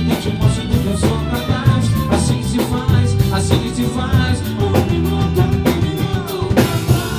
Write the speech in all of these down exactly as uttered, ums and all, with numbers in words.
que eu te mostro do que eu sou capaz. Assim se faz, assim que se faz. Um minuto, um minuto pra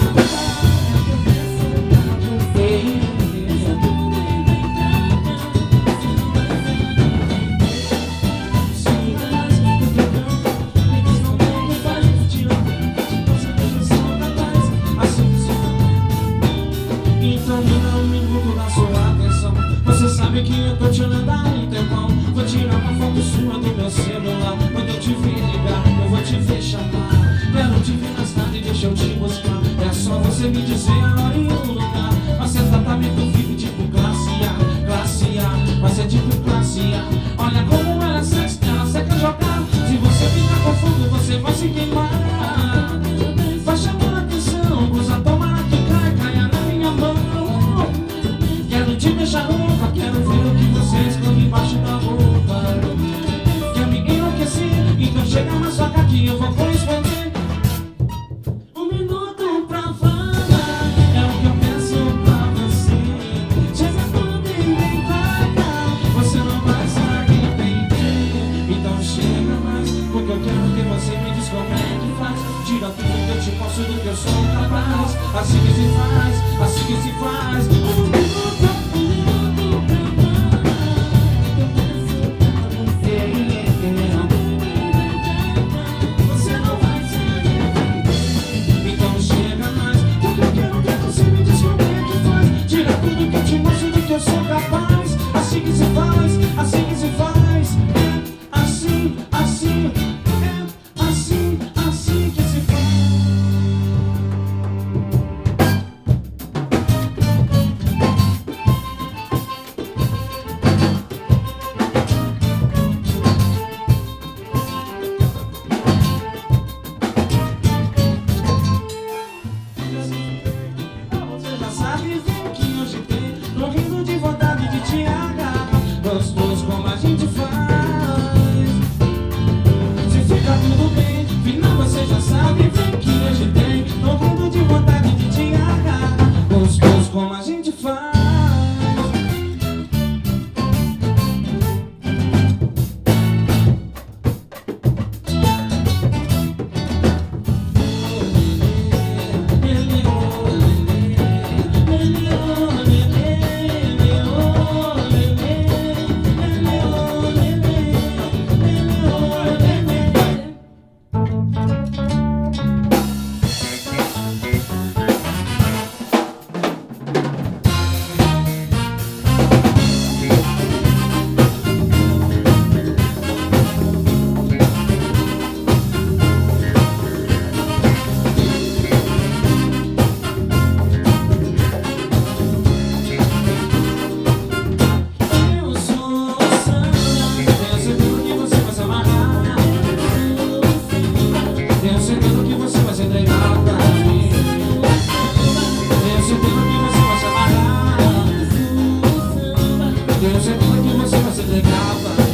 então me dá um minuto da sua atenção. Você sabe que eu tô te olhando há um tempão. Vou tirar uma foto sua do meu celular. Quando eu te ver ligar, eu vou te ver chamar. Quero te ver mais tarde, deixa eu te buscar. É só você me dizer a hora e o lugar. Mas é tratamento V I P tipo classe A, classe A. Mas é tipo classe A. Olha como ela sexta, ela seca jogar. Se você ficar com fogo, você vai se queimar. Vai chamar a atenção, usa tomara que cai, caia na minha mão. Quero te deixar louca, quero ver o que você esconde embaixo da roupa. Quer me enlouquecer, então chega mais sua cá que eu vou corresponder. Um minuto pra falar, é o que eu peço pra você. Chega tudo e vem pra cá, você não vai se arrepender. Então chega mais, porque eu quero que você me diz como é que faz. Tira tudo que eu te posso do que eu sou capaz. Assim que se faz, assim que se faz. Um minuto, um minuto pra falar, eu peço pra você. Você não vai se arrepender. Então chega mais, porque eu quero que você me diz como é que faz. Tira tudo que eu te mostro do que eu sou capaz. Assim que se faz, assim que se faz. É assim, assim, é assim, assim que se faz. Você já sabe o que hoje tem. Morrendo de vontade de te agarrar. Gostoso como a gente faz. Se fica tudo bem, final você já sabe o que hoje tem. Morrendo de vontade de te agarrar. Gostoso como a gente faz. Tenho certeza que você vai ser legal pra mim.